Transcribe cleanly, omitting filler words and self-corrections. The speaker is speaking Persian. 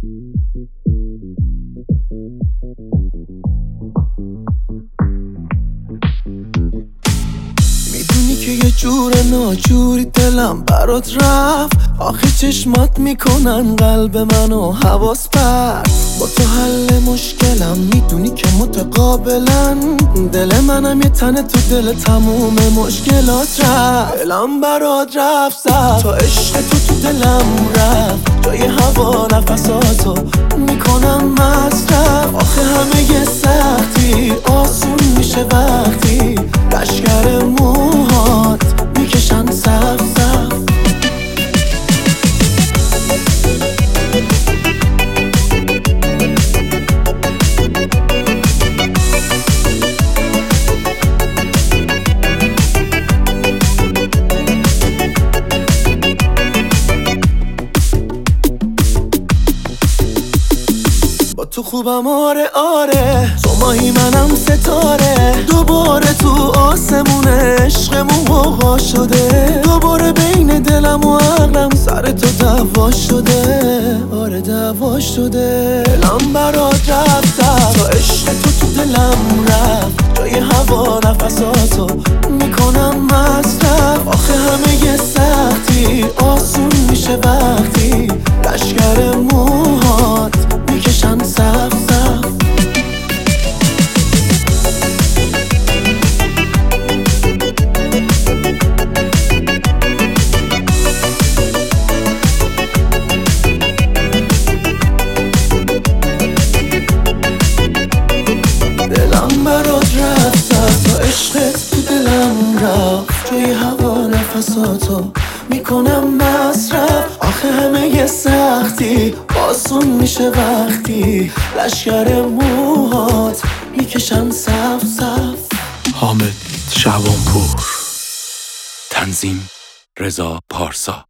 میدونی که یه جور ناجوری دلم برات رفت، آخه چشمات میکنن قلب منو حواس پرت. با تو حل مشکلم میدونی که متقابلن، دل منم یه تنه تو دل تموم مشکلات رفت. دلم برات رفت زد، تا عشق تو دلم رفت، جای هوا نفساتو میکنم مصرف. آخه همه یه سختی آسون میشه وقتی لشگر موهات میکشن صف صف. با تو خوبم آره آره، تو ماهی منم ستاره، دوباره تو آسمون عشقمون غوغا شده، دوباره بین دلم و عقلم سر تو دعوا شده، آره دعوا شده. دلم برات رفت، تا عشق تو دلم رفت، جای هوا نفساتو میکنم مصرف. آخه همه یه سختی آسون میشه وقتی لشگر موهات میکشن صف صف. دلم برات رفت، تا عشقت تو دلم رفت، جای هوا نفساتو میکنم مصرف. آخه همه یه سختی آسون میشه وقتی لشگر موهات میکشن صف صف. حامد شعبانپور، تنظیم رضا پارسا.